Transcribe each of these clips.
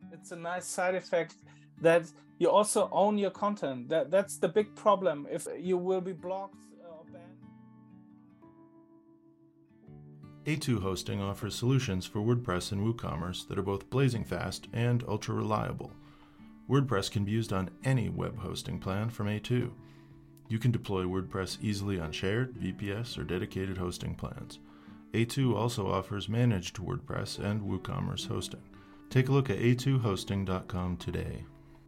It's a nice side effect that you also own your content. That's the big problem. If you will be blocked or banned. A2 Hosting offers solutions for WordPress and WooCommerce that are both blazing fast and ultra reliable. WordPress can be used on any web hosting plan from A2. You can deploy WordPress easily on shared, VPS, or dedicated hosting plans. A2 also offers managed WordPress and WooCommerce hosting. Take a look at a2hosting.com today.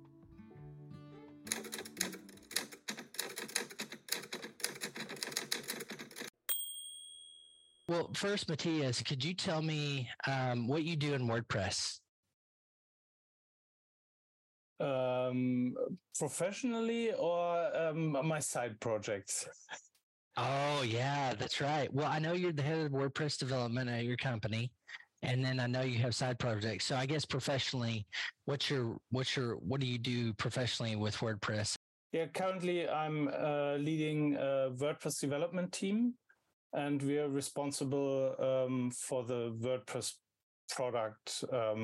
Well, first, Matthias, could you tell me what you do in WordPress? Professionally or my side projects? Oh, yeah, that's right. Well, I know you're the head of WordPress development at your company, and then I know you have side projects. So I guess professionally, what do you do professionally with WordPress? Yeah, currently I'm leading a WordPress development team, and we are responsible for the WordPress product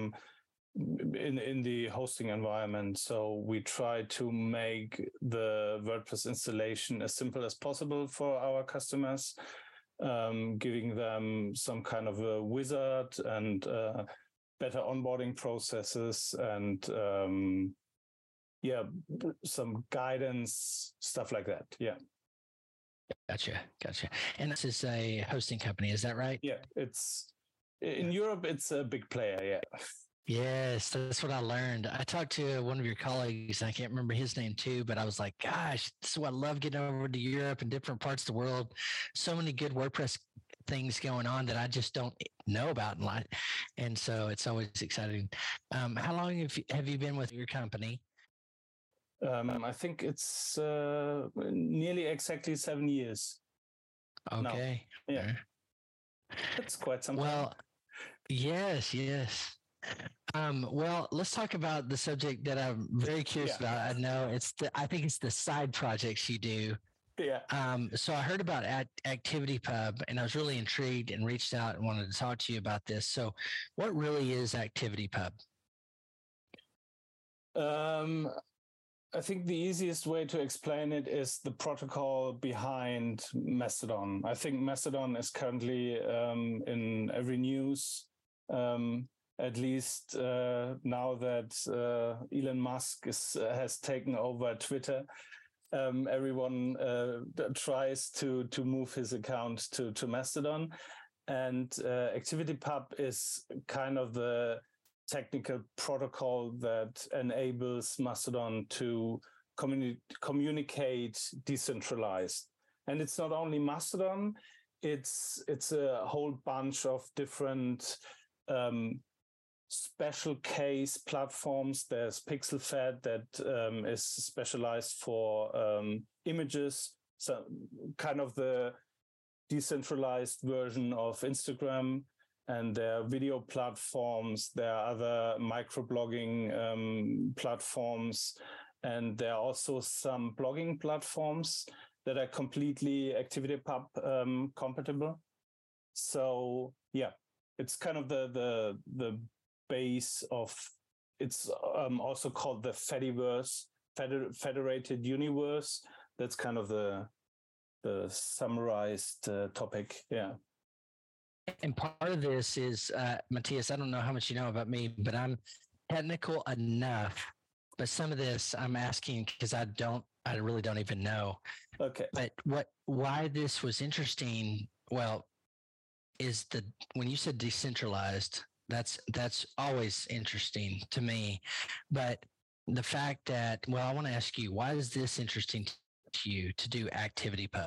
in the hosting environment. So we try to make the WordPress installation as simple as possible for our customers, giving them some kind of a wizard and better onboarding processes and some guidance, stuff like that. Yeah. Gotcha. And this is a hosting company, is that right? Yeah, it's in Europe, it's a big player. Yeah. Yes, that's what I learned. I talked to one of your colleagues, and I can't remember his name too, but I was like, gosh, this is what I love getting over to Europe and different parts of the world. So many good WordPress things going on that I just don't know about in life. And so it's always exciting. How long have you been with your company? I think it's nearly exactly 7 years. Okay. Now. Yeah. That's quite some time. Well, yes. Well, let's talk about the subject that I'm very curious about. I know I think it's the side projects you do. Yeah. So I heard about ActivityPub, and I was really intrigued and reached out and wanted to talk to you about this. So what really is ActivityPub? I think the easiest way to explain it is the protocol behind Mastodon. I think Mastodon is currently in every news, at least now that Elon Musk has taken over Twitter. Everyone tries to move his account to Mastodon, and ActivityPub is kind of the technical protocol that enables Mastodon to communicate decentralized. And it's not only Mastodon, it's a whole bunch of different special case platforms. There's PixelFed that is specialized for images, so kind of the decentralized version of Instagram. And there are video platforms, there are other microblogging platforms, and there are also some blogging platforms that are completely ActivityPub compatible. So yeah, it's kind of the base of, it's also called the Fediverse, Federated Universe. That's kind of the summarized topic. Yeah. And part of this is, Matthias, I don't know how much you know about me, but I'm technical enough. But some of this I'm asking because I really don't even know. Okay. But why this was interesting, well, is when you said decentralized, that's always interesting to me. But the fact that, well, I want to ask you, why is this interesting to you to do ActivityPub?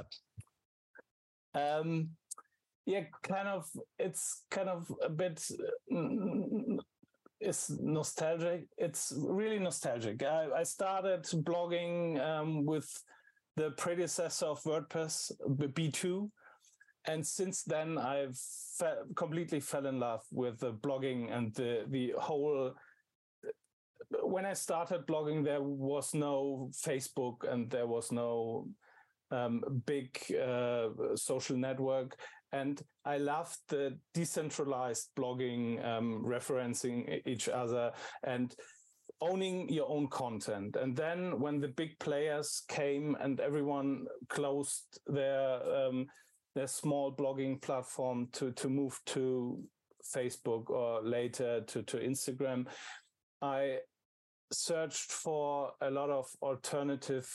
Yeah, it's kind of a bit, it's nostalgic. It's really nostalgic. I started blogging with the predecessor of WordPress, B2. And since then, I've completely fell in love with the blogging and the whole. When I started blogging, there was no Facebook and there was no big social network. And I loved the decentralized blogging, referencing each other and owning your own content. And then when the big players came and everyone closed their small blogging platform to move to Facebook or later to Instagram, I searched for a lot of alternative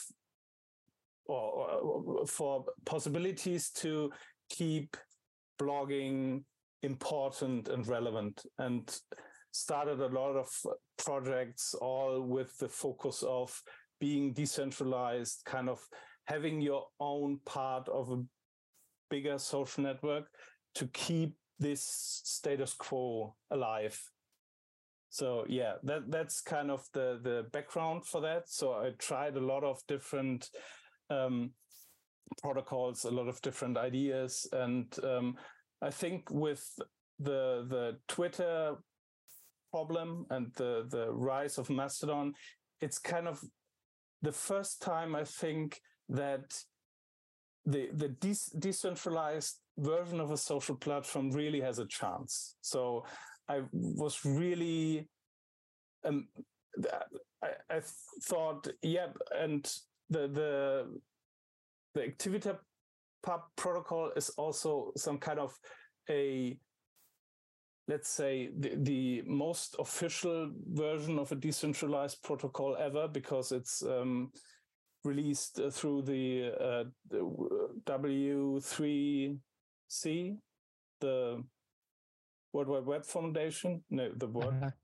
or for possibilities to keep blogging important and relevant, and started a lot of projects, all with the focus of being decentralized, kind of having your own part of a bigger social network to keep this status quo alive. So yeah, that's kind of the background for that. So I tried a lot of different protocols, a lot of different ideas, and I think with the Twitter problem and the rise of Mastodon, it's kind of the first time I think that the decentralized version of a social platform really has a chance. So I was really, I thought, yeah, and the ActivityPub protocol is also some kind of a, let's say, the most official version of a decentralized protocol ever, because it's released through the W3C, the World Wide Web Foundation. No, the word.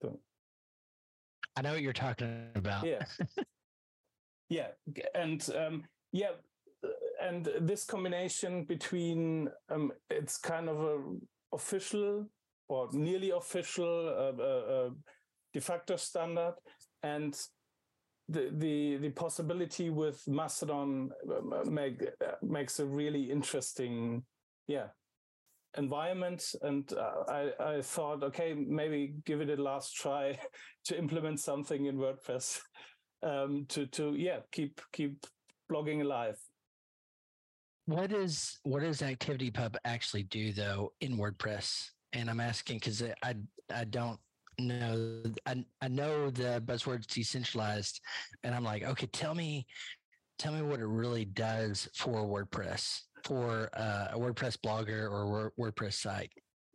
I know what you're talking about. Yeah. Yeah. And and this combination between it's kind of a official or nearly official de facto standard, and the possibility with Mastodon makes a really interesting environment. And I thought, okay, maybe give it a last try to implement something in WordPress to keep blogging alive. What does ActivityPub actually do though in WordPress? And I'm asking because I don't know. I know the buzzword's decentralized, and I'm like, okay, tell me what it really does for WordPress, for a WordPress blogger or WordPress site.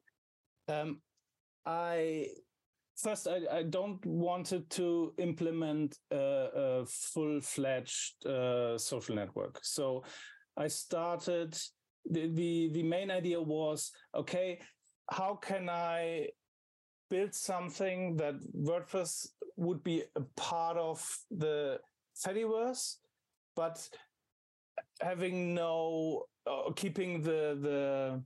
I don't want to implement a full-fledged social network. So I started, the main idea was, okay, how can I build something that WordPress would be a part of the Fediverse, but having keeping the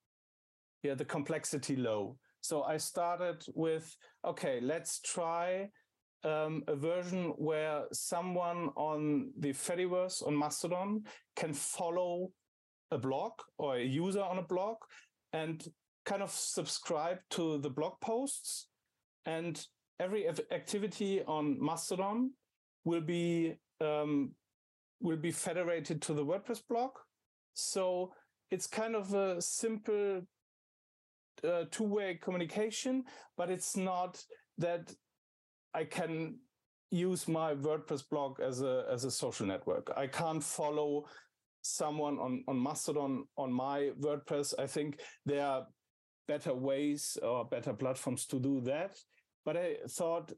complexity low. So I started with, okay, let's try a version where someone on the Fediverse on Mastodon can follow a blog or a user on a blog and kind of subscribe to the blog posts, and every activity on Mastodon will be federated to the WordPress blog. So it's kind of a simple two-way communication, but it's not that I can use my WordPress blog as a social network. I can't follow someone on Mastodon on my WordPress. I think there are better ways or better platforms to do that. But I thought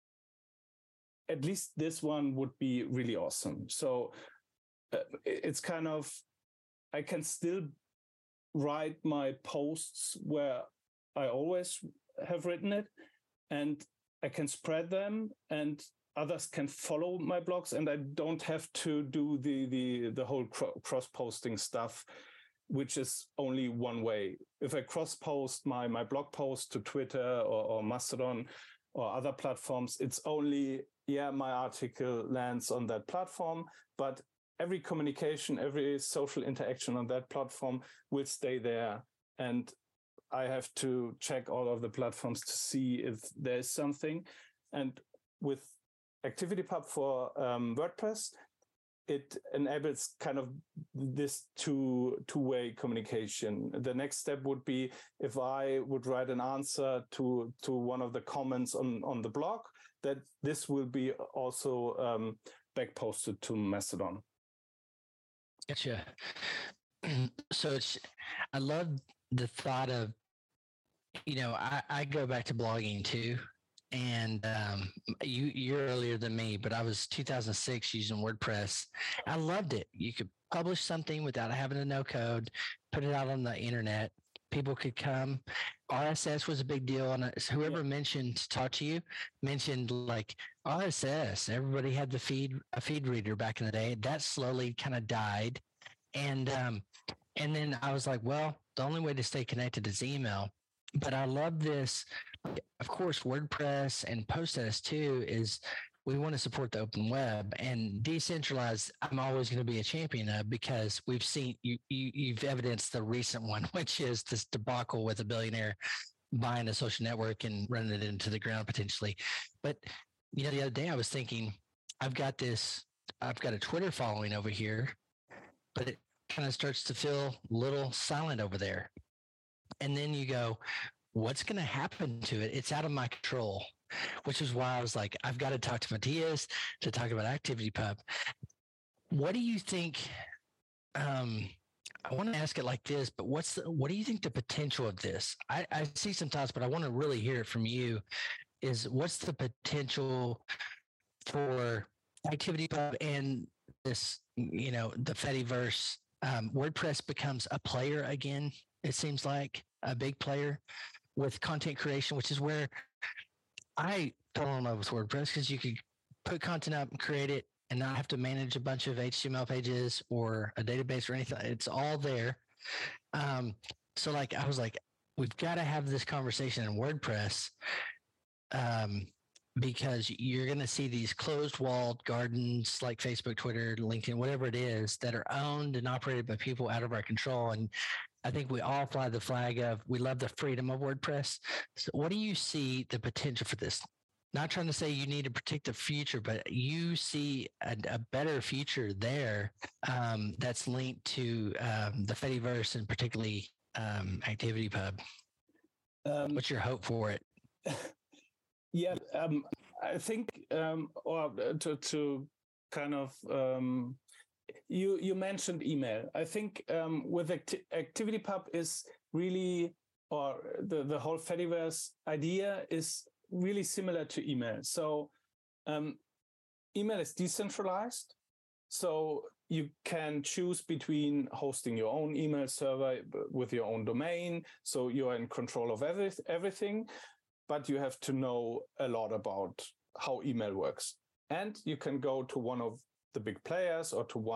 at least this one would be really awesome. So it's kind of, I can still write my posts where I always have written it, and I can spread them, and others can follow my blogs, and I don't have to do the whole cross-posting stuff, which is only one way. If I cross-post my blog post to Twitter or Mastodon or other platforms, it's only, my article lands on that platform, but every communication, every social interaction on that platform will stay there. And I have to check all of the platforms to see if there's something. And with ActivityPub for WordPress, it enables kind of this two-way communication. The next step would be if I would write an answer to one of the comments on the blog, that this will be also back posted to Mastodon. Gotcha. So I love the thought of, I go back to blogging too. And you're earlier than me, but I was 2006 using WordPress. I loved it. You could publish something without having to know code, put it out on the internet. People could come. RSS was a big deal. And whoever talked to you mentioned like RSS. Everybody had a feed reader back in the day. That slowly kind of died. And then I was like, well, the only way to stay connected is email. But I love this. Of course, WordPress and Post.ss2 is we want to support the open web, and decentralized I'm always going to be a champion of, because we've seen you've evidenced the recent one, which is this debacle with a billionaire buying a social network and running it into the ground potentially. But the other day I was thinking, I've got a Twitter following over here, but it kind of starts to feel a little silent over there. And then you go, what's going to happen to it? It's out of my control, which is why I was like, I've got to talk to Matthias to talk about ActivityPub. What do you think? I want to ask it like this, but what do you think the potential of this? I see some thoughts, but I want to really hear it from you. Is what's the potential for ActivityPub and this, the Fediverse? WordPress becomes a player again. It seems like a big player with content creation, which is where I fell in love with WordPress, because you could put content up and create it and not have to manage a bunch of HTML pages or a database or anything. It's all there. So like, I was like, we've got to have this conversation in WordPress, because you're going to see these closed walled gardens like Facebook, Twitter, LinkedIn, whatever it is, that are owned and operated by people out of our control. And I think we all fly the flag of, we love the freedom of WordPress. So what do you see the potential for this? Not trying to say you need to predict the future, but you see a better future there that's linked to the Fediverse and particularly ActivityPub. What's your hope for it? Yeah, I think, or to kind of, you mentioned email. I think with ActivityPub is really, or the whole Fediverse idea is really similar to email. So email is decentralized. So you can choose between hosting your own email server with your own domain. So you're in control of everything, but you have to know a lot about how email works. And you can go to one of the big players or to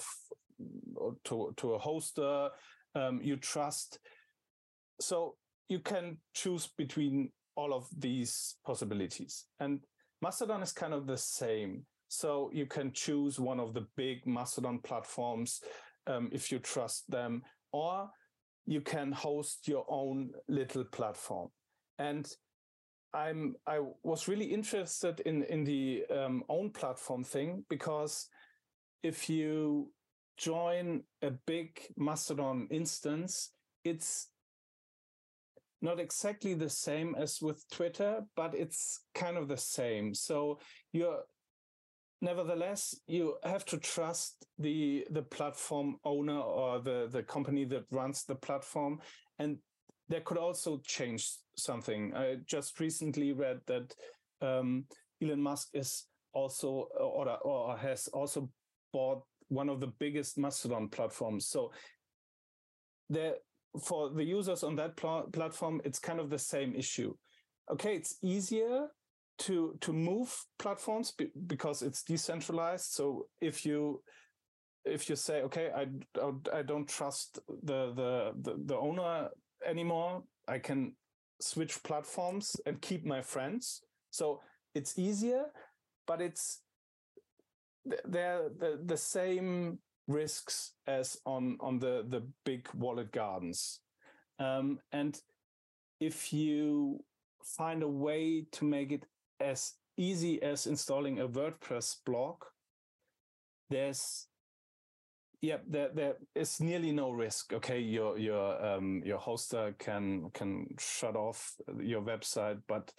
a hoster you trust. So you can choose between all of these possibilities. And Mastodon is kind of the same. So you can choose one of the big Mastodon platforms if you trust them, or you can host your own little platform. And I was really interested in the own platform thing, because if you join a big Mastodon instance, it's not exactly the same as with Twitter, but it's kind of the same. So nevertheless, you have to trust the platform owner or the company that runs the platform, and that could also change something. I just recently read that Elon Musk is also or has also bought one of the biggest Mastodon platforms. So for the users on that platform, it's kind of the same issue. Okay, it's easier to move platforms because it's decentralized. So if you say, okay, I don't trust the owner anymore, I can switch platforms and keep my friends. So it's easier, but they're the same risks as on the big walled gardens. And if you find a way to make it as easy as installing a WordPress blog, there's there is nearly no risk. Okay, your hoster can shut off your website, but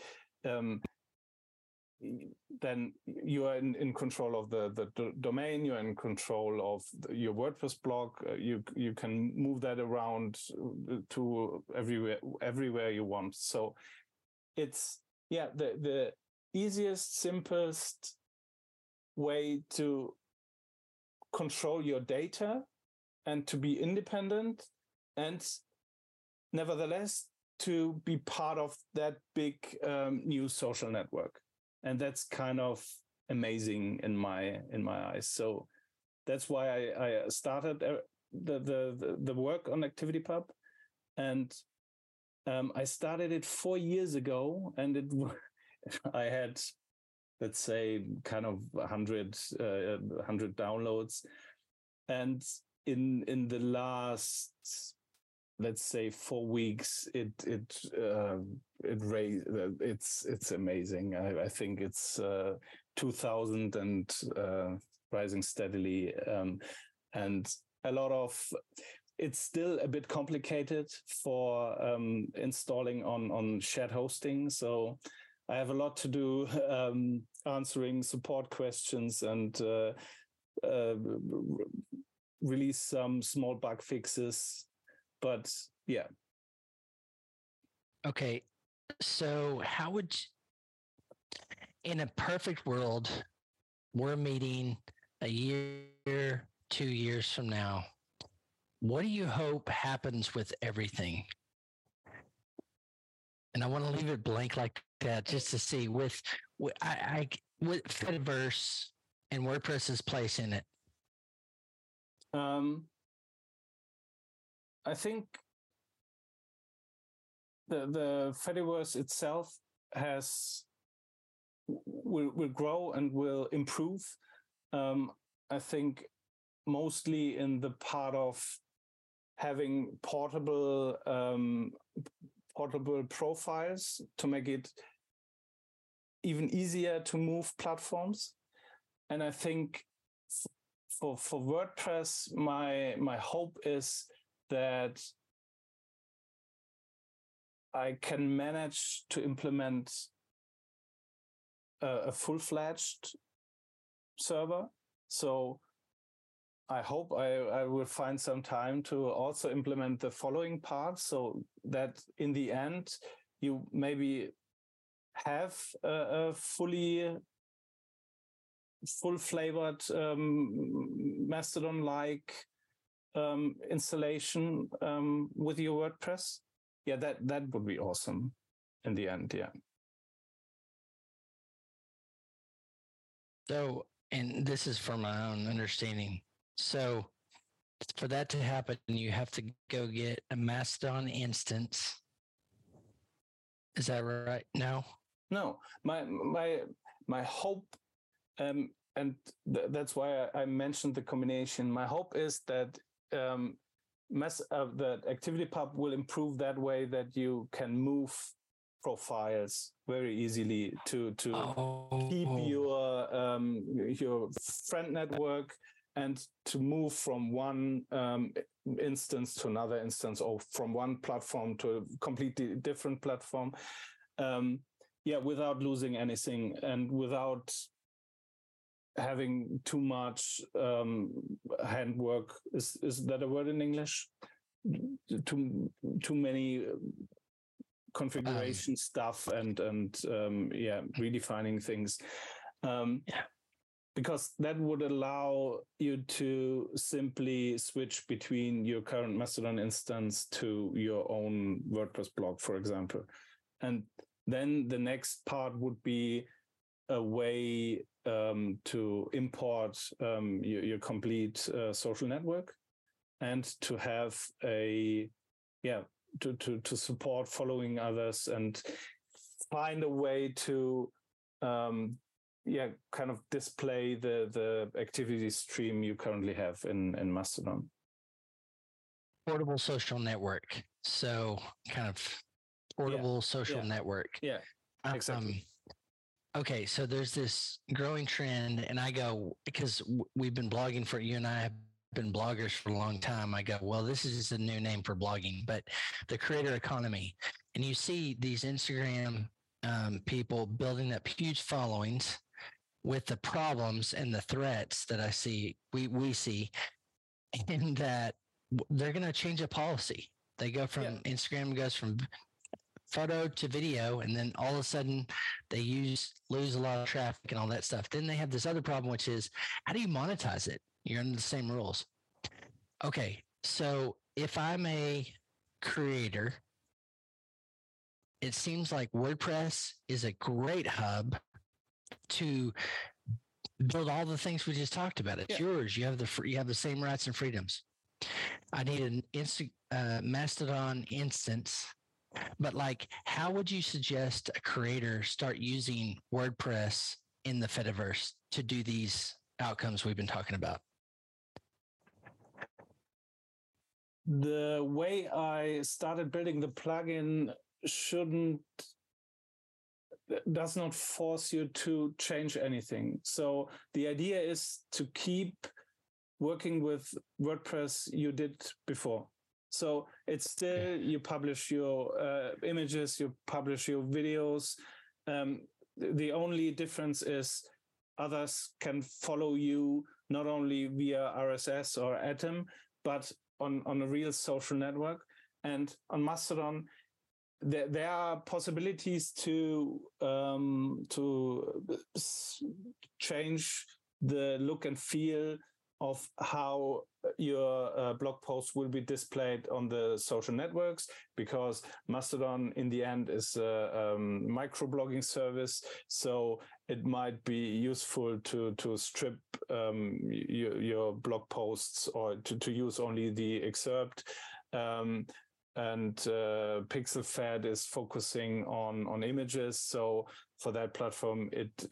then you are in control of the domain. You're in control of your WordPress blog. You can move that around to everywhere you want. So it's the easiest, simplest way to control your data and to be independent, and nevertheless to be part of that big new social network. And that's kind of amazing in my eyes. So that's why I started the work on ActivityPub, and I started it 4 years ago, and I had, let's say, kind of 100 downloads, and in the last, let's say, 4 weeks, it raised. It's amazing. I think it's 2,000 and rising steadily, and a lot of. It's still a bit complicated for installing on shared hosting, so I have a lot to do answering support questions and release some small bug fixes. But yeah. Okay. So how would in a perfect world, we're meeting a year, 2 years from now, what do you hope happens with everything? And I want to leave it blank like that just to see with Fediverse and WordPress's place in it. I think the Fediverse itself will grow and will improve. I think mostly in the part of having portable profiles to make it even easier to move platforms. And I think for WordPress, my hope is that I can manage to implement a full-fledged server. So I hope I will find some time to also implement the following parts, so that in the end you maybe have a full-flavored Mastodon-like installation with your WordPress. Yeah, that would be awesome in the end. Yeah. So, and this is from my own understanding. So for that to happen, you have to go get a Mastodon instance. Is that right? No. My hope, and that's why I mentioned the combination. My hope is that that ActivityPub will improve that way that you can move profiles very easily to keep your friend network and to move from one instance to another instance, or from one platform to a completely different platform. Without losing anything and without having too much handwork. Is that a word in English? Too many configuration stuff and redefining things. Because that would allow you to simply switch between your current Mastodon instance to your own WordPress blog, for example. And then the next part would be a way to import your complete social network, and to have to support following others, and find a way to kind of display the activity stream you currently have in Mastodon. Portable social network. So kind of portable social network. Yeah, exactly. okay, so there's this growing trend, and I go, because we've been blogging for, you and I have been bloggers for a long time. I go, well, this is just a new name for blogging, but the creator economy. And you see these Instagram people building up huge followings with the problems and the threats that I see, we see, and that they're going to change a policy. They go from Instagram goes from photo to video, and then all of a sudden they lose a lot of traffic and all that stuff. Then they have this other problem, which is how do you monetize it? You're under the same rules. Okay, so if I'm a creator, it seems like WordPress is a great hub to build all the things we just talked about. It's yours. You have the same rights and freedoms. I need an Mastodon instance, but like, how would you suggest a creator start using WordPress in the Fediverse to do these outcomes we've been talking about? The way I started building the plugin does not force you to change anything. So the idea is to keep working with WordPress you did before. So it's still, you publish your images, you publish your videos. The only difference is others can follow you not only via RSS or Atom, but on a real social network. And on Mastodon, there are possibilities to change the look and feel of how your blog posts will be displayed on the social networks, because Mastodon in the end is a microblogging service. So it might be useful to strip your blog posts, or to use only the excerpt. And PixelFed is focusing on images. So for that platform,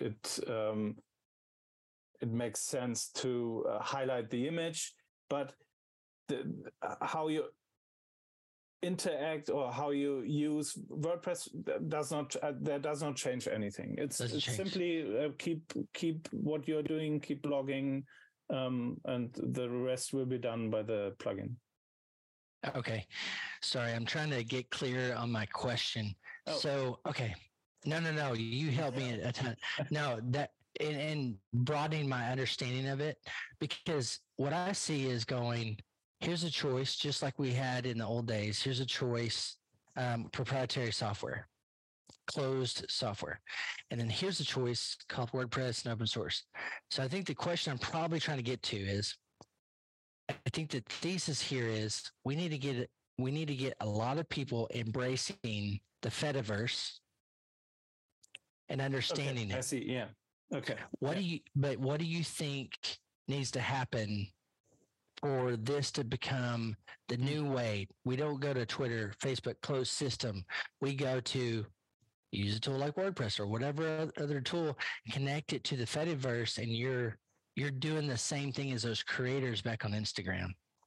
it makes sense to highlight the image, but how you interact or how you use WordPress does not change anything. It's simply keep what you're doing, keep blogging, and the rest will be done by the plugin. Okay. Sorry, I'm trying to get clear on my question. Oh. So, okay. No. You helped me a ton. No, that and broadening my understanding of it, because what I see is going, here's a choice, just like we had in the old days. Here's a choice, proprietary software, closed software. And then here's a choice called WordPress and open source. So I think the question I'm probably trying to get to is, I think the thesis here is we need to get a lot of people embracing the Fediverse and understanding it. I see. Yeah. Okay. What do you think needs to happen for this to become the new way? We don't go to Twitter, Facebook, closed system. We go to use a tool like WordPress or whatever other tool, connect it to the Fediverse, and you're doing the same thing as those creators back on Instagram.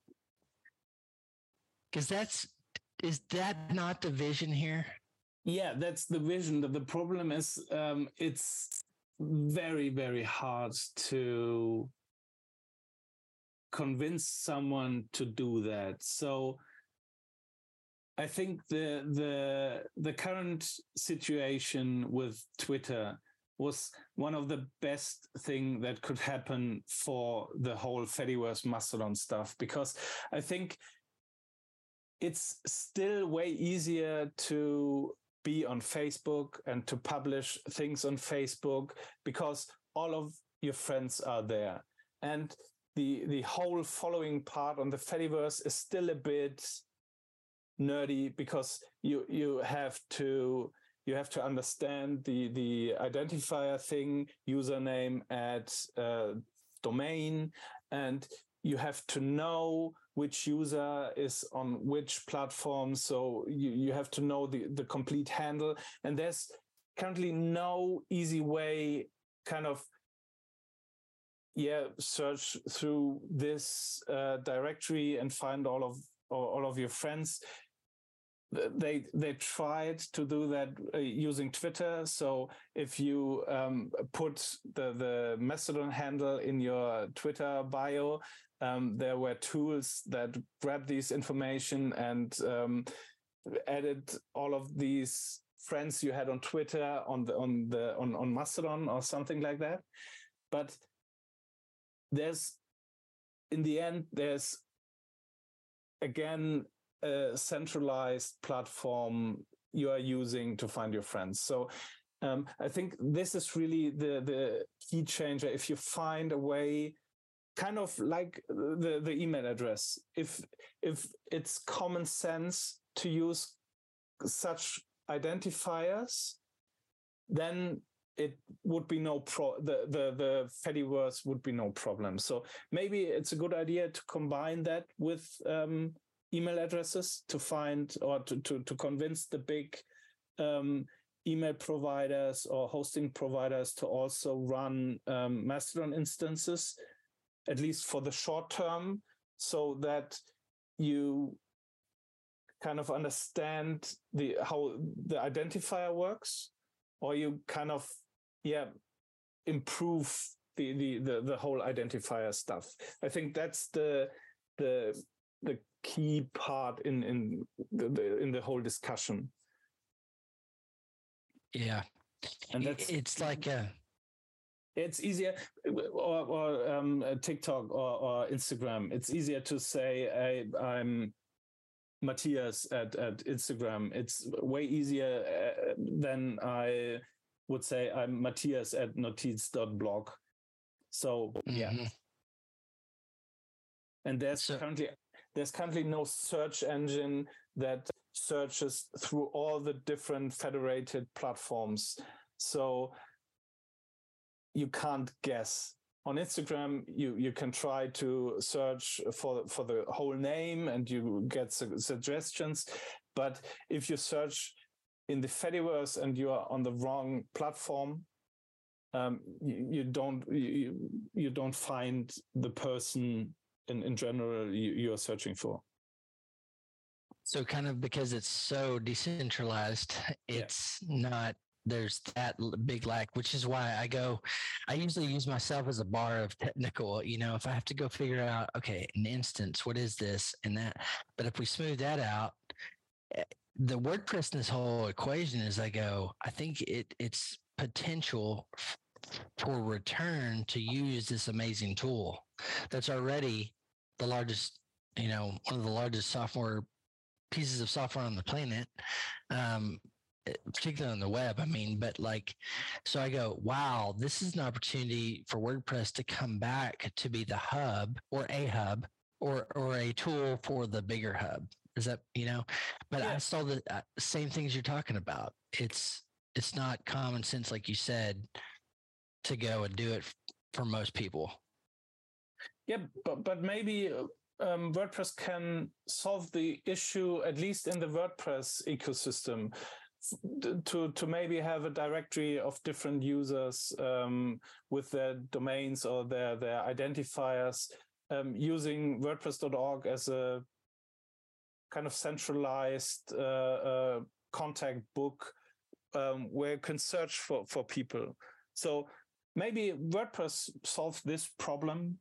Because is that not the vision here? Yeah, that's the vision. The problem is it's very, very hard to convince someone to do that. So I think the current situation with Twitter was one of the best thing that could happen for the whole Fediverse Mastodon stuff, because I think it's still way easier to be on Facebook and to publish things on Facebook because all of your friends are there. And the whole following part on the Fediverse is still a bit nerdy, because you have to understand the identifier thing, username at domain, and you have to know which user is on which platform. So you have to know the complete handle. And there's currently no easy way kind of search through this directory and find all of your friends. they tried to do that using Twitter. So if you put the Mastodon handle in your Twitter bio, there were tools that grabbed these information and added all of these friends you had on Twitter on Mastodon or something like that. But in the end, there's again a centralized platform you are using to find your friends. So I think this is really the key changer. If you find a way, kind of like the email address, if it's common sense to use such identifiers, then it would be the Fediverse would be no problem. So maybe it's a good idea to combine that with email addresses to find or to convince the big email providers or hosting providers to also run Mastodon instances, at least for the short term, so that you kind of understand how the identifier works, or you kind of improve the whole identifier stuff. I think that's the key part in the whole discussion. Yeah, and it's like it's easier, or TikTok or Instagram. It's easier to say I'm Matthias at Instagram. It's way easier than I would say I'm Matthias at notiz.blog. So yeah. And there's currently no search engine that searches through all the different federated platforms. So you can't guess. On Instagram, you can try to search for the whole name and you get suggestions. But if you search in the Fediverse and you are on the wrong platform, you don't find the person in general you are searching for. So kind of because it's so decentralized, it's not, there's that big lack, which is why I usually use myself as a bar of technical, if I have to go figure out, okay, an instance, what is this and that? But if we smooth that out, the WordPress in this whole equation is I think it's potential for return to use this amazing tool that's already the largest, one of the largest pieces of software on the planet, particularly on the web. So I go, wow, this is an opportunity for WordPress to come back to be the hub or a hub or a tool for the bigger hub. Is that, but I saw the same things you're talking about. It's not common sense, like you said, to go and do it for most people. Yeah, but maybe WordPress can solve the issue, at least in the WordPress ecosystem, to maybe have a directory of different users with their domains or their identifiers, using WordPress.org as a kind of centralized contact book where you can search for people. So maybe WordPress solved this problem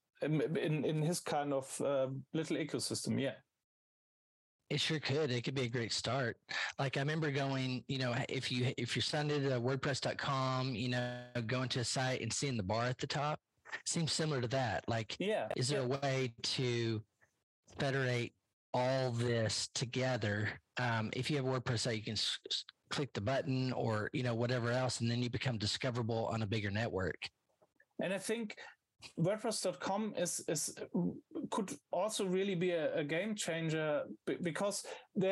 in his kind of little ecosystem. Yeah. It sure could. It could be a great start. Like I remember going, if you're signed into WordPress.com, going to a site and seeing the bar at the top, seems similar to that. Like, is there a way to federate all this together? If you have a WordPress site, you can click the button or, whatever else, and then you become discoverable on a bigger network. And I think WordPress.com could also really be a game changer because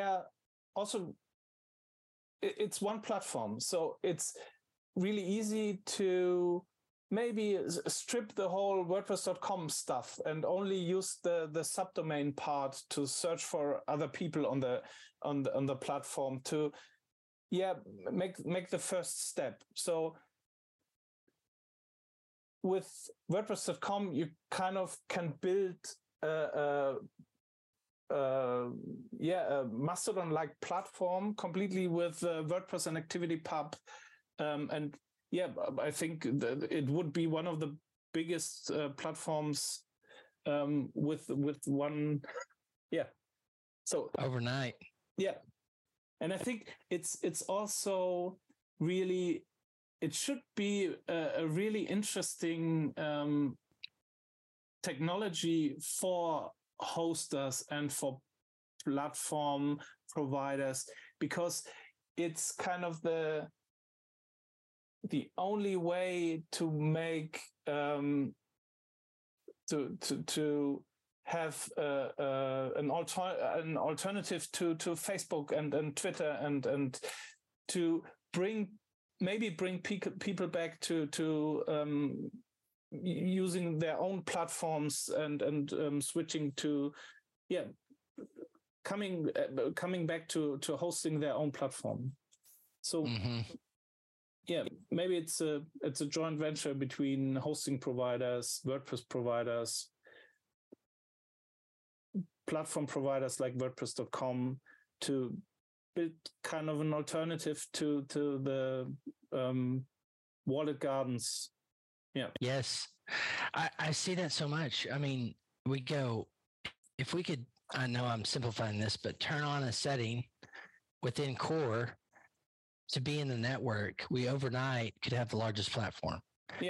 it's one platform. So it's really easy to maybe strip the whole WordPress.com stuff and only use the subdomain part to search for other people on the platform to make the first step. So with WordPress.com, you kind of can build a Mastodon-like platform completely with WordPress and ActivityPub, and I think it would be one of the biggest platforms with one, So overnight, and I think it's also really, it should be a really interesting technology for hosters and for platform providers, because it's kind of the only way to make to have an alternative to Facebook and Twitter, and to bring people back to using their own platforms and switching to coming back to hosting their own platform. So maybe it's a joint venture between hosting providers, WordPress providers, platform providers like WordPress.com, to build kind of an alternative to the walled gardens. Yes, I see that so much. I mean, if we could, I know I'm simplifying this, but turn on a setting within Core to be in the network, we overnight could have the largest platform.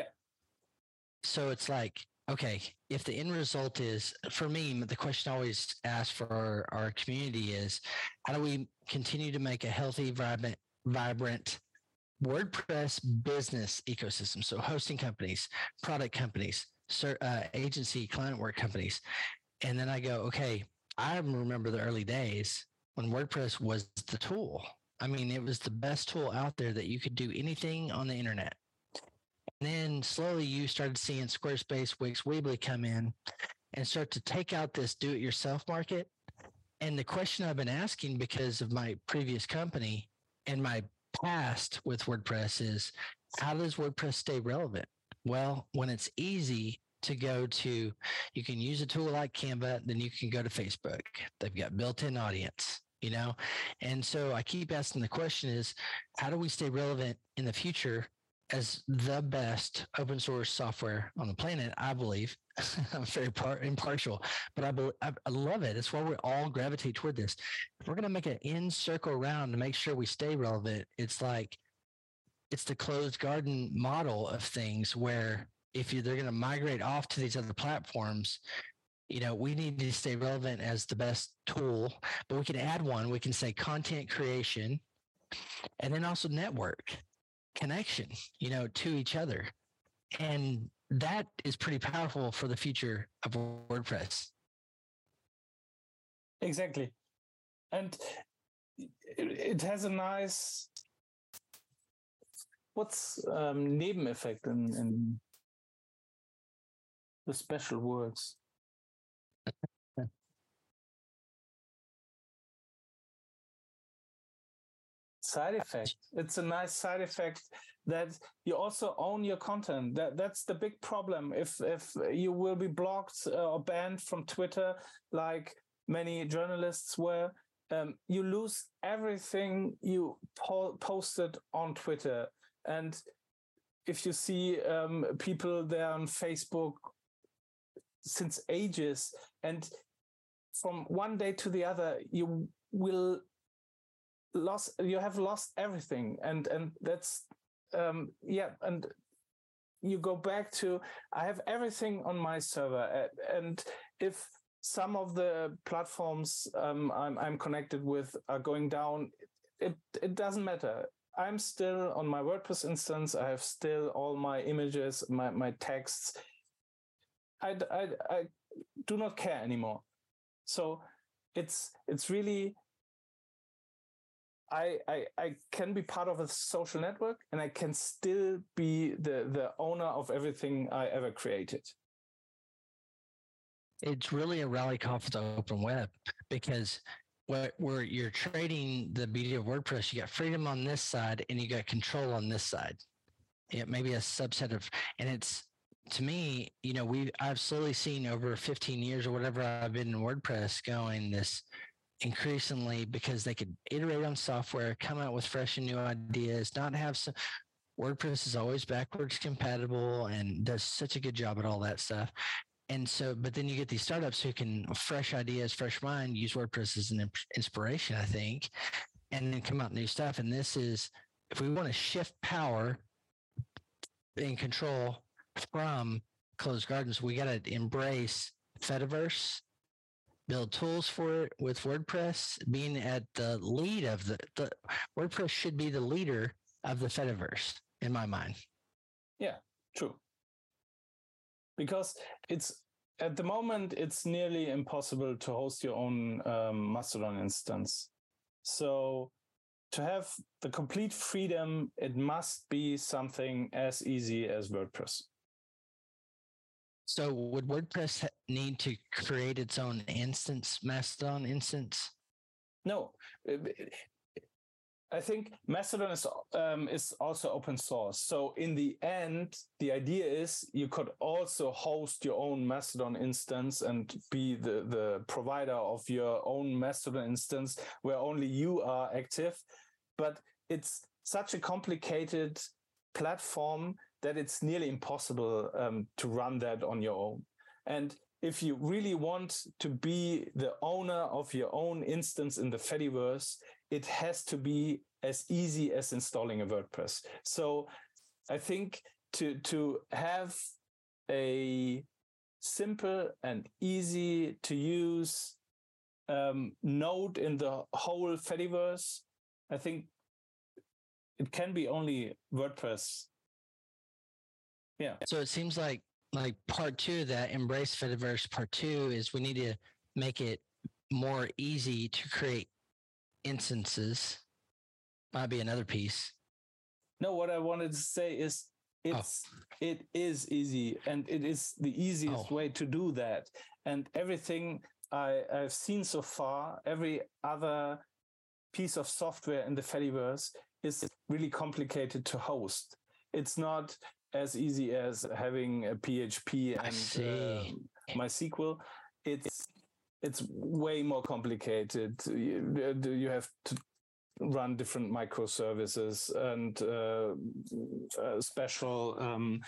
So it's like, okay, if the end result is, for me, the question I always ask for our community is, how do we continue to make a healthy, vibrant WordPress business ecosystem? So hosting companies, product companies, agency, client work companies. And then I go, okay, I remember the early days when WordPress was the tool. I mean, it was the best tool out there that you could do anything on the internet. And then slowly you started seeing Squarespace, Wix, Weebly come in and start to take out this do-it-yourself market. And the question I've been asking, because of my previous company and my past with WordPress, is how does WordPress stay relevant? Well, when it's easy to go to, you can use a tool like Canva, then you can go to Facebook. They've got built-in audience, And so I keep asking the question is, how do we stay relevant in the future as the best open source software on the planet? I believe. I'm very impartial, but I love it. It's why we all gravitate toward this. If we're going to make an in circle around to make sure we stay relevant, it's the closed garden model of things, where if they're going to migrate off to these other platforms, we need to stay relevant as the best tool, but we can add one. We can say content creation, and then also network connection, to each other. And that is pretty powerful for the future of WordPress. Exactly. And it has a nice, what's Nebeneffekt in the special words? Side effect. It's a nice side effect that you also own your content. That's the big problem. If you will be blocked or banned from Twitter, like many journalists were, you lose everything you posted on Twitter. And if you see people there on Facebook since ages, and from one day to the other, you have lost everything, and that's and you go back to, I have everything on my server, and if some of the platforms I'm connected with are going down, it doesn't matter. I'm still on my WordPress instance. I have still all my images, my texts. I do not care anymore. So it's really, I can be part of a social network, and I can still be the owner of everything I ever created. It's really a rally call for the open web, because where you're trading the beauty of WordPress, you got freedom on this side and you got control on this side. It may be a subset of, and it's to me, I've slowly seen over 15 years or whatever I've been in WordPress going this increasingly, because they could iterate on software, come out with fresh and new ideas, not have some. WordPress is always backwards compatible and does such a good job at all that stuff. And so, but then you get these startups who can fresh ideas, fresh mind, use WordPress as an inspiration, I think, and then come out new stuff. And this is, if we want to shift power and control from closed gardens, we got to embrace Fediverse, build tools for it with WordPress being at the lead of the WordPress should be the leader of the Fediverse in my mind. Yeah, true. Because it's at the moment, it's nearly impossible to host your own Mastodon instance. So to have the complete freedom, it must be something as easy as WordPress. So would WordPress need to create its own instance, Mastodon instance? No. I think Mastodon is also open source. So in the end, the idea is you could also host your own Mastodon instance and be the provider of your own Mastodon instance where only you are active. But it's such a complicated platform that it's nearly impossible to run that on your own. And if you really want to be the owner of your own instance in the Fediverse, it has to be as easy as installing a WordPress. So I think to have a simple and easy to use node in the whole Fediverse, I think it can be only WordPress. Yeah. So it seems like part two of that, embrace Fediverse part two, is we need to make it more easy to create instances. Might be another piece. No, what I wanted to say is it is easy, and it is the easiest way to do that. And everything I've seen so far, every other piece of software in the Fediverse is really complicated to host. It's not as easy as having a PHP and MySQL. It's way more complicated. You have to run different microservices and special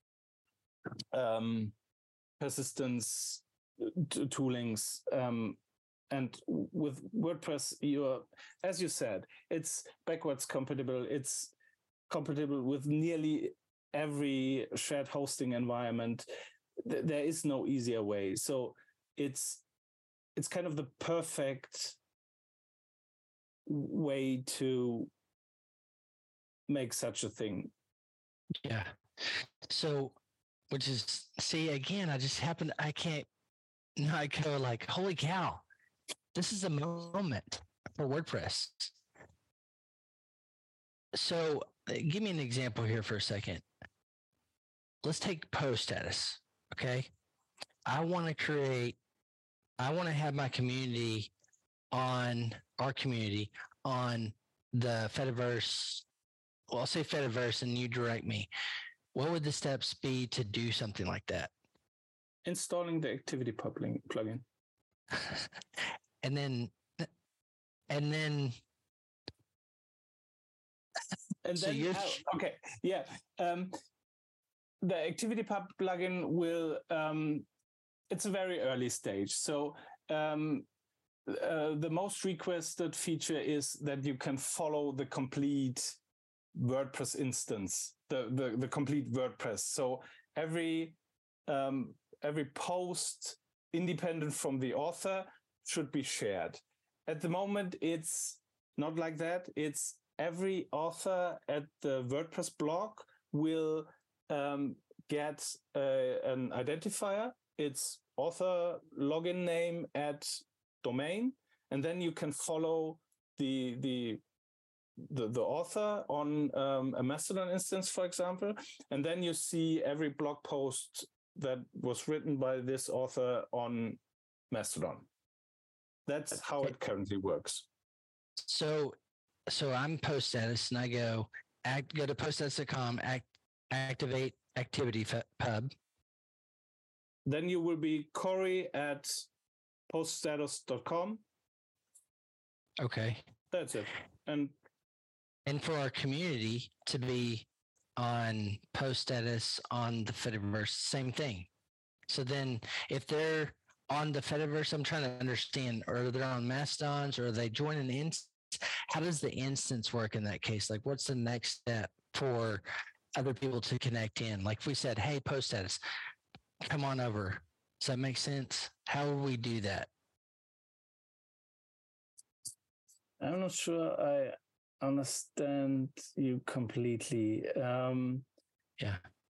persistence toolings. And with WordPress, as you said, it's backwards compatible. It's compatible with nearly every shared hosting environment. There is no easier way. So it's kind of the perfect way to make such a thing. Yeah. So, which is, see, again, I go like, holy cow, this is a moment for WordPress. So give me an example here for a second. Let's take post status. Okay. I want to have my community on our community on the Fediverse. Well, I'll say Fediverse and you direct me. What would the steps be to do something like that? Installing the ActivityPub plugin. and then so then okay. Yeah. The ActivityPub plugin will, it's a very early stage. So the most requested feature is that you can follow the complete WordPress instance, the complete WordPress. So every post independent from the author should be shared. At the moment, it's not like that. It's every author at the WordPress blog will get an identifier. It's author login name at domain, and then you can follow the author on a Mastodon instance, for example, and then you see every blog post that was written by this author on Mastodon. That's how it currently works. So I'm post status, and I go to poststatus.com, activate ActivityPub, then you will be Corey@poststatus.com. Okay. That's it. And for our community to be on post status on the Fediverse, same thing. So then if they're on the Fediverse, I'm trying to understand, or they're on Mastodons, or they join an instance, how does the instance work in that case? Like, what's the next step for other people to connect in? Like if we said, hey, post status, come on over. Does that make sense? How will we do that? I'm not sure I understand you completely. Yeah.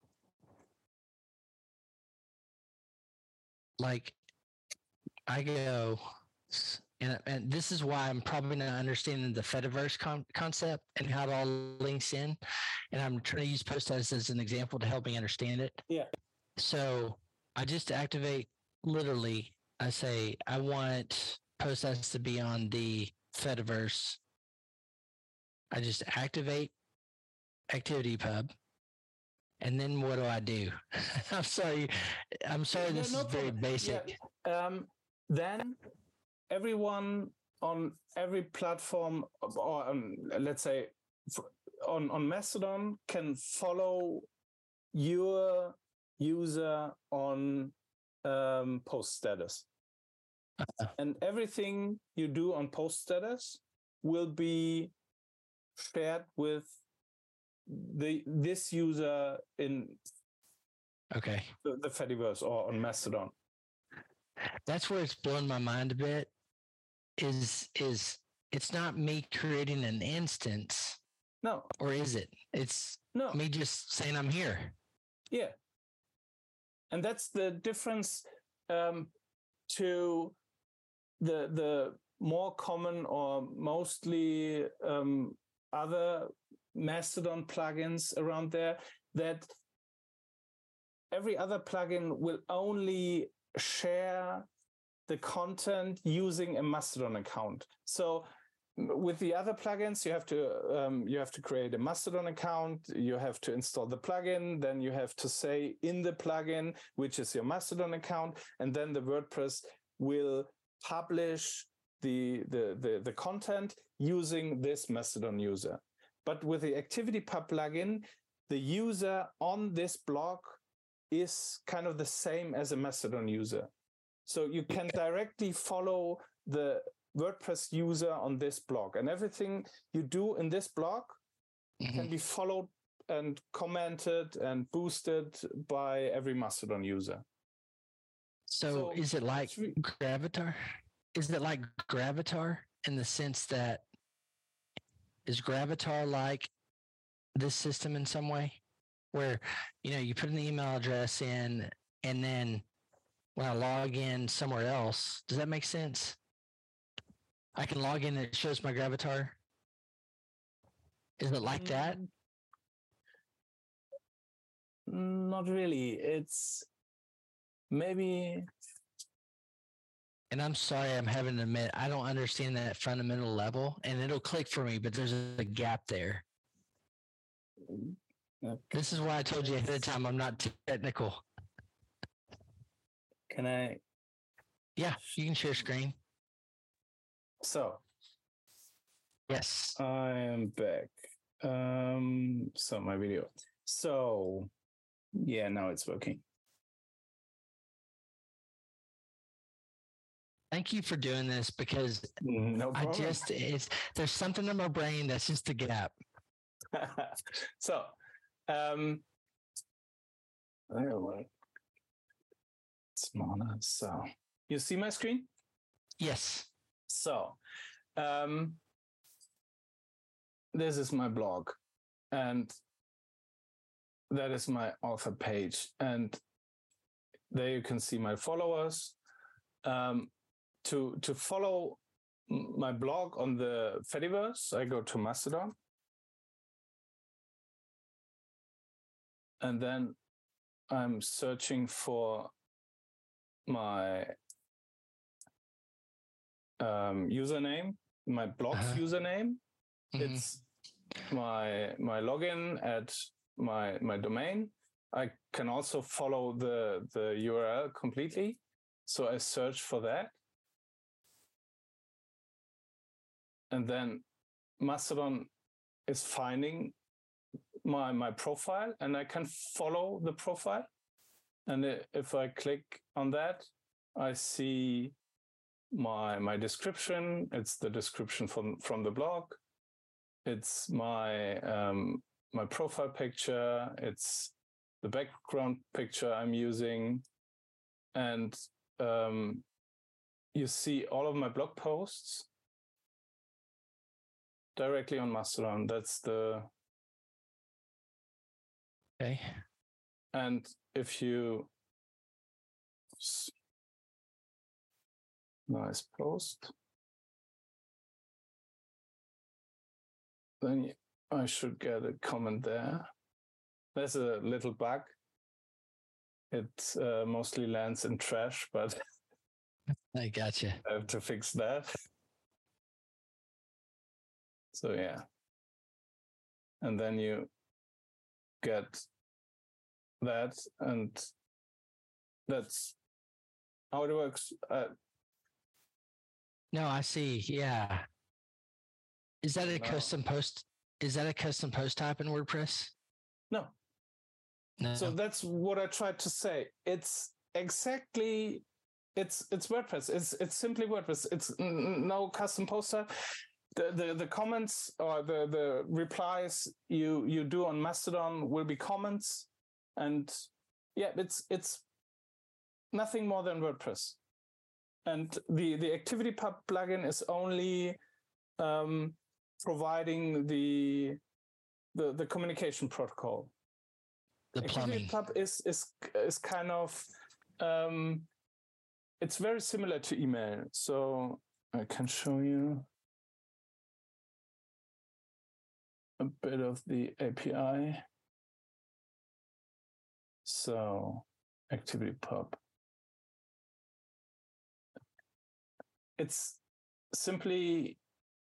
Like I go, and this is why I'm probably not understanding the Fediverse concept and how it all links in. And I'm trying to use post status as an example to help me understand it. Yeah. So I just activate, literally, I say, I want post status to be on the Fediverse. I just activate ActivityPub. And then what do? I'm sorry. This is very basic. Yeah. Then everyone on every platform, or let's say on Mastodon, can follow your user on post status. And everything you do on post status will be shared with this user in the Fediverse or on Mastodon. That's where it's blown my mind a bit. Is it's not me creating an instance? No. Or is it? It's me just saying I'm here. Yeah. And that's the difference to the more common or mostly other Mastodon plugins around there, that every other plugin will only share the content using a Mastodon account. So with the other plugins, you have to create a Mastodon account, you have to install the plugin, then you have to say in the plugin which is your Mastodon account, and then the WordPress will publish the content using this Mastodon user. But with the ActivityPub plugin, the user on this blog is kind of the same as a Mastodon user. So you can directly follow the WordPress user on this blog, and everything you do in this blog can be followed and commented and boosted by every Mastodon user. So is it like Gravatar? Is it like Gravatar in the sense that, is Gravatar like this system in some way, where you put an email address in, and then when I log in somewhere else, does that make sense? I can log in and it shows my Gravatar. Is it like that? Not really. It's maybe. And I'm sorry, I'm having to admit, I don't understand that fundamental level, and it'll click for me, but there's a gap there. Okay. This is why I told you ahead of time I'm not technical. Can I? Yeah, you can share screen. So. Yes. I am back. So my video. So, yeah, now it's working. Thank you for doing this, because no problem. There's something in my brain that's just a gap. So, smaller. So, you see my screen? Yes. So, this is my blog, and that is my author page, and there you can see my followers. To follow my blog on the Fediverse, I go to Mastodon, and then I'm searching for my username, my blog's username. It's my login at my domain, I can also follow the URL completely. So I search for that. And then Mastodon is finding my profile, and I can follow the profile. And if I click on that, I see my description. It's the description from the blog. It's my profile picture. It's the background picture I'm using. And you see all of my blog posts directly on Mastodon. That's the... Okay. And if you... Nice post. Then I should get a comment there. There's a little bug. It mostly lands in trash, but I gotcha. I have to fix that. So yeah. And then you get that, and that's how it works. No, I see. Yeah. Is that a custom post? Is that a custom post type in WordPress? No. No. So that's what I tried to say. It's exactly, it's WordPress. It's simply WordPress. It's no custom post type. The comments or the replies you do on Mastodon will be comments, and yeah, it's nothing more than WordPress. And the ActivityPub plugin is only providing the communication protocol. The plumbing. ActivityPub is kind of it's very similar to email. So I can show you a bit of the API. So ActivityPub. It's simply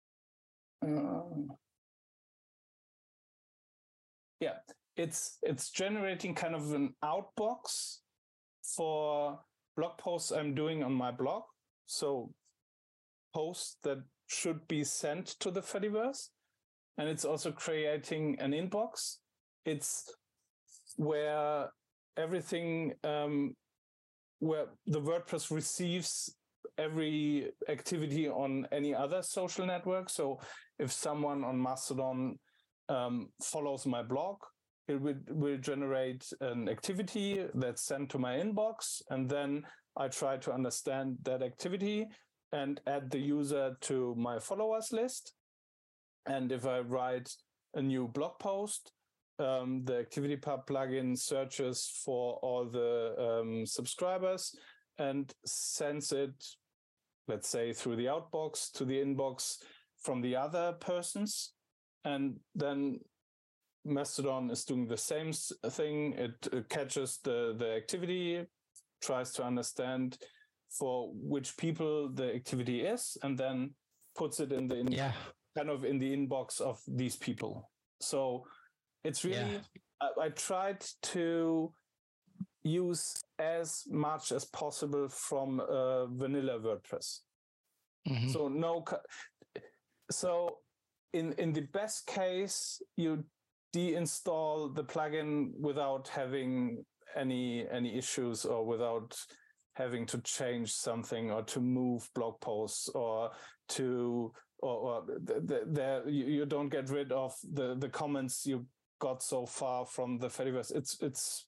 it's generating kind of an outbox for blog posts I'm doing on my blog. So posts that should be sent to the Fediverse. And it's also creating an inbox. It's where everything, where the WordPress receives every activity on any other social network. So if someone on Mastodon follows my blog, it will generate an activity that's sent to my inbox. And then I try to understand that activity and add the user to my followers list. And if I write a new blog post, the ActivityPub plugin searches for all the subscribers and sends it, let's say, through the outbox to the inbox from the other persons. And then Mastodon is doing the same thing. It catches the activity, tries to understand for which people the activity is, and then puts it in the kind of in the inbox of these people. So it's really, I tried to use as much as possible from vanilla WordPress. Mm-hmm. So in the best case, you deinstall the plugin without having any issues, or without having to change something, or to move blog posts, or to you don't get rid of the comments you got so far from the Fediverse. It's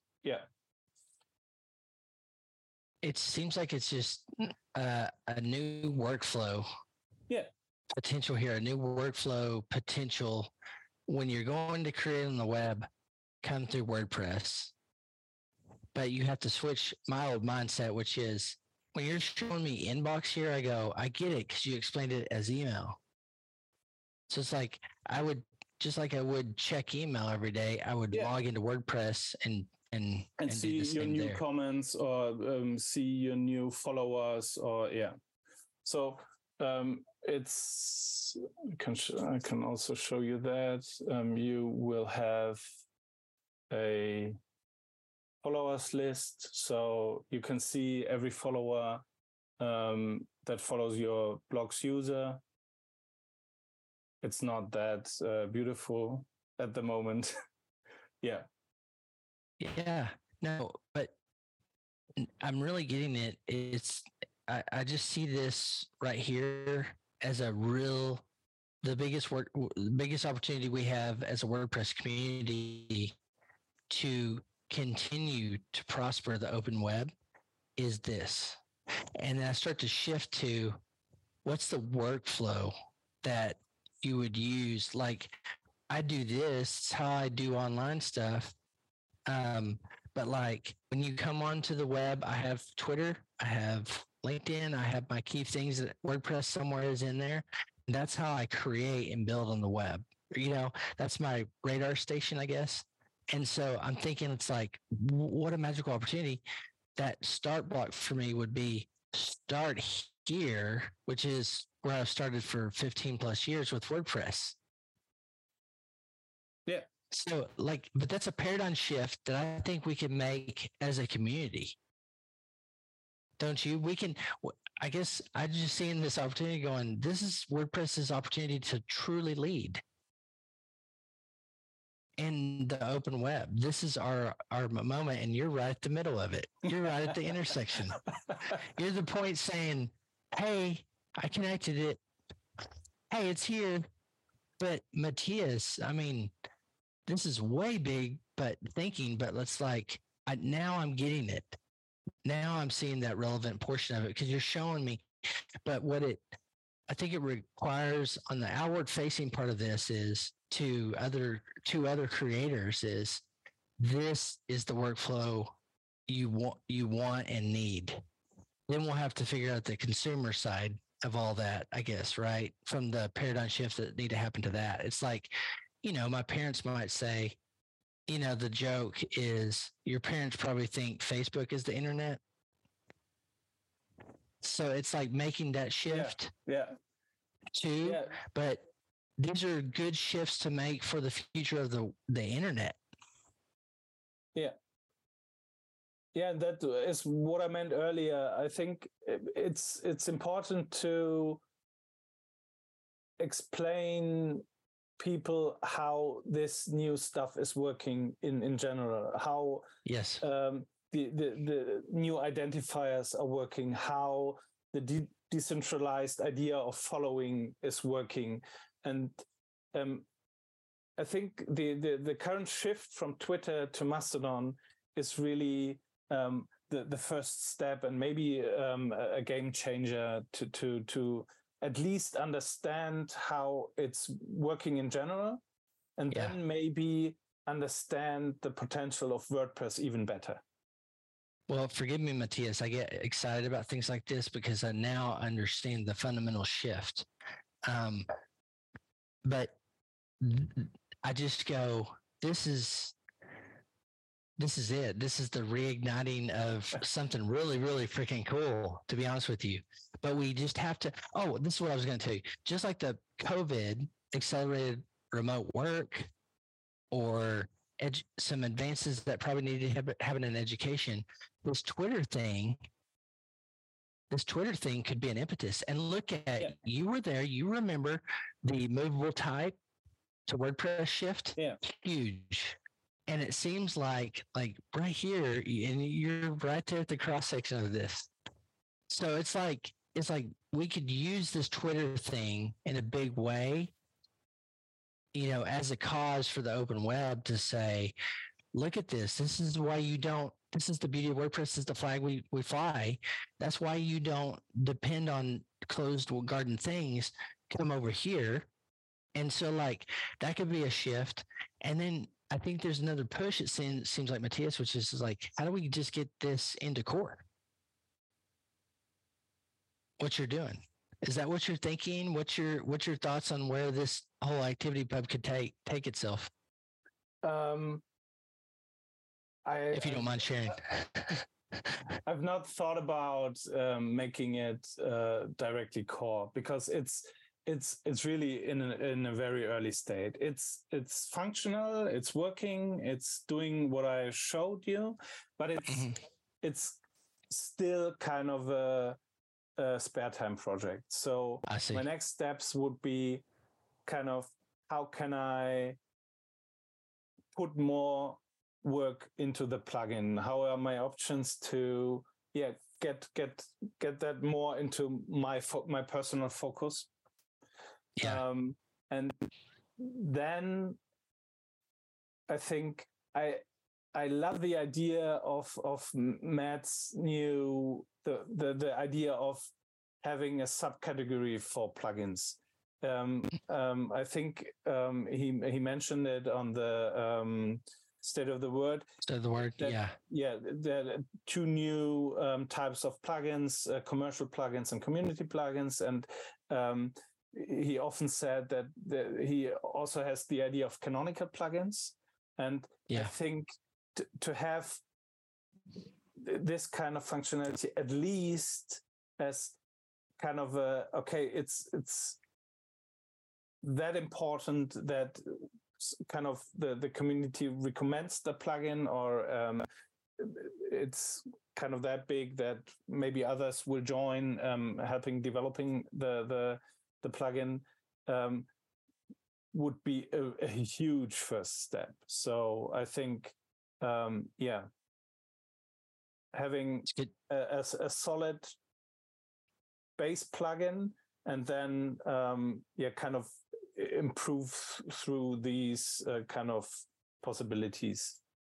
It seems like it's just a new workflow. Yeah. Potential here, a new workflow potential when you're going to create on the web, come through WordPress. But you have to switch my old mindset, which is when you're showing me inbox here, I go, I get it because you explained it as email. So it's like I would check email every day. I would log into WordPress and see your new comments, or see your new followers, or So it's I can also show you that you will have a followers list, so you can see every follower that follows your blog's user. It's not that beautiful at the moment. Yeah. Yeah. No, but I'm really getting it. I just see this right here as the biggest opportunity we have as a WordPress community to continue to prosper the open web is this. And then I start to shift to what's the workflow that you would use? Like, I do this, it's how I do online stuff. But like when you come onto the web, I have Twitter, I have LinkedIn, I have my key things that WordPress somewhere is in there. And that's how I create and build on the web. That's my radar station, I guess. And so I'm thinking it's like, what a magical opportunity. That start block for me would be start here, which is where I've started for 15 plus years with WordPress. Yeah. So but that's a paradigm shift that I think we can make as a community. Don't you? I guess I just seeing this opportunity going, this is WordPress's opportunity to truly lead in the open web. This is our moment, and you're right at the middle of it. You're right at the intersection. You're the point saying, hey, I connected it. Hey, it's here. But Matthias, I mean, this is way big, but let's now I'm getting it. Now I'm seeing that relevant portion of it because you're showing me. But I think it requires on the outward facing part of this is to other creators is this is the workflow you want and need. Then we'll have to figure out the consumer side of all that, I guess, right? From the paradigm shifts that need to happen to that. It's like, my parents might say, the joke is your parents probably think Facebook is the internet. So it's like making that shift too. Yeah. But these are good shifts to make for the future of the internet. Yeah. Yeah, that is what I meant earlier. I think it's important to explain people how this new stuff is working in general, how yes the new identifiers are working, how the decentralized idea of following is working. And I think the current shift from Twitter to Mastodon is really the first step, and maybe a game changer to at least understand how it's working in general, and then maybe understand the potential of WordPress even better. Well, forgive me, Matthias. I get excited about things like this because I now understand the fundamental shift. But I just go, this is it. This is the reigniting of something really, really freaking cool, to be honest with you. But we just have to, this is what I was going to tell you. Just like the COVID accelerated remote work or some advances that probably needed to happen in education, this Twitter thing could be an impetus. And look at, you were there, you remember the movable type to WordPress shift? Yeah. Huge. And it seems like right here, and you're right there at the cross section of this. So it's like we could use this Twitter thing in a big way, as a cause for the open web to say, look at this. This is why this is the beauty of WordPress. This is the flag we fly. That's why you don't depend on closed garden things. Come over here. And so that could be a shift. And then I think there's another push, it seems like, Matthias, which is like, how do we just get this into core? What you're doing. Is that what you're thinking? What's your thoughts on where this whole activity pub could take itself? If you don't mind sharing. I've not thought about making it directly core, because it's really in a very early state. It's functional, it's working, it's doing what I showed you, but it's still kind of a spare time project. So I see. My next steps would be kind of, how can I put more work into the plugin? How are my options to get that more into my personal focus? Yeah. And then I think I love the idea of Matt's new the idea of having a subcategory for plugins. I think he mentioned it on the State of the Word. State of the Word, yeah. Yeah, there are two new types of plugins, commercial plugins and community plugins. And he often said that he also has the idea of canonical plugins. And I think to have this kind of functionality, at least as kind of it's that important that kind of the community recommends the plugin, or it's kind of that big that maybe others will join helping developing the plugin, would be a huge first step. So I think having a solid base plugin, and then kind of improve through these kind of possibilities.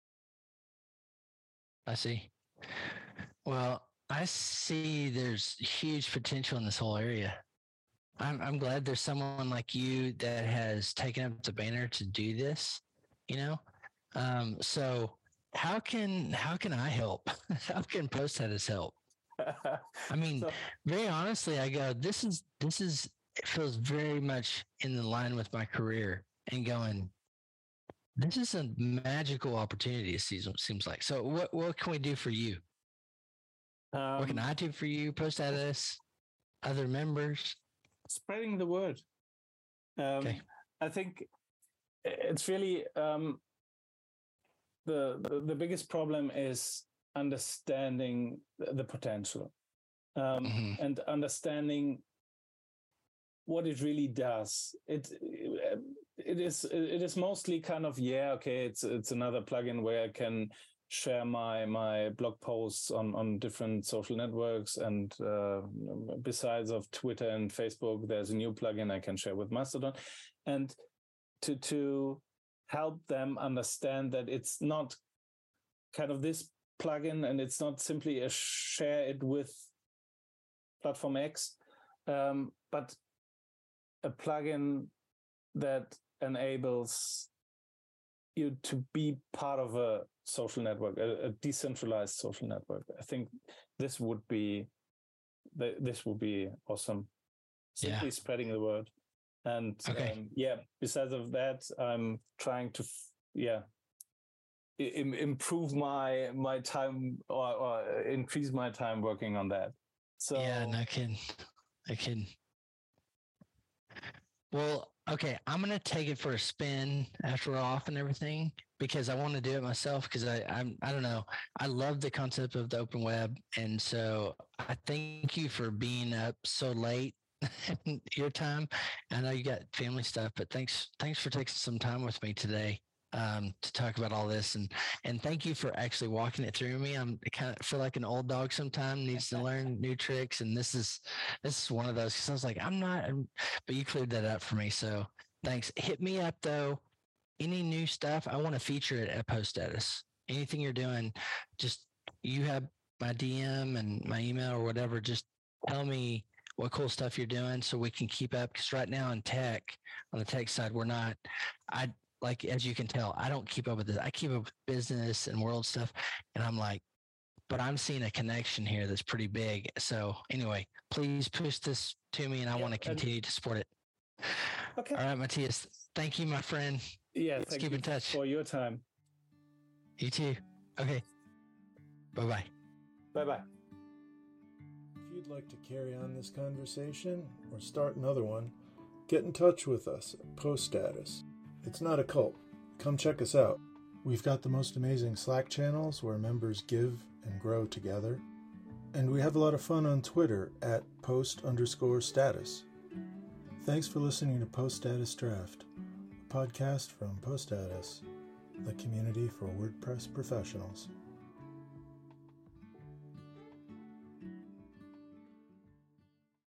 I see. Well, I see there's huge potential in this whole area. I'm glad there's someone like you that has taken up the banner to do this, you know? So how can I help? How can Post Status help? I mean, very honestly, I go, this is it feels very much in the line with my career, and going, this is a magical opportunity, it seems like. So what can we do for you? What can I do for you, Post Status, other members? Spreading the word. Okay. I think it's really the biggest problem is understanding the potential, and understanding what it really does. It is mostly kind of, it's another plugin where I can share my blog posts on different social networks, and besides of Twitter and Facebook, there's a new plugin I can share with Mastodon, and to help them understand that it's not kind of this plugin, and it's not simply a share it with platform X, but a plugin that enables you to be part of a social network, a decentralized social network. I think this would be awesome. Simply spreading the word. And besides of that, I'm trying to improve my time, or increase my time working on that. So I can. Well, okay, I'm going to take it for a spin after we're off and everything, because I want to do it myself, because I don't know. I love the concept of the open web. And so I thank you for being up so late your time. I know you got family stuff, but thanks for taking some time with me today to talk about all this, and thank you for actually walking it through me. I'm kind of feel like an old dog sometimes, needs to learn new tricks, and this is one of those, because I was like, but you cleared that up for me, so thanks. Hit me up though, any new stuff. I want to feature it at Post Status. Anything you're doing, just, you have my DM and my email or whatever, just tell me what cool stuff you're doing so we can keep up. Because right now on the tech side, we're not, like, as you can tell, I don't keep up with this. I keep up with business and world stuff. And I'm like, but I'm seeing a connection here that's pretty big. So anyway, please push this to me, and I want to continue to support it. Okay. All right, Matthias. Thank you, my friend. Yeah. Let's keep in touch. For your time. You too. Okay. Bye-bye. Bye-bye. If you'd like to carry on this conversation or start another one, get in touch with us at Post Status. It's not a cult. Come check us out. We've got the most amazing Slack channels where members give and grow together. And we have a lot of fun on Twitter at post_status. Thanks for listening to Post Status Draft, a podcast from Post Status, the community for WordPress professionals.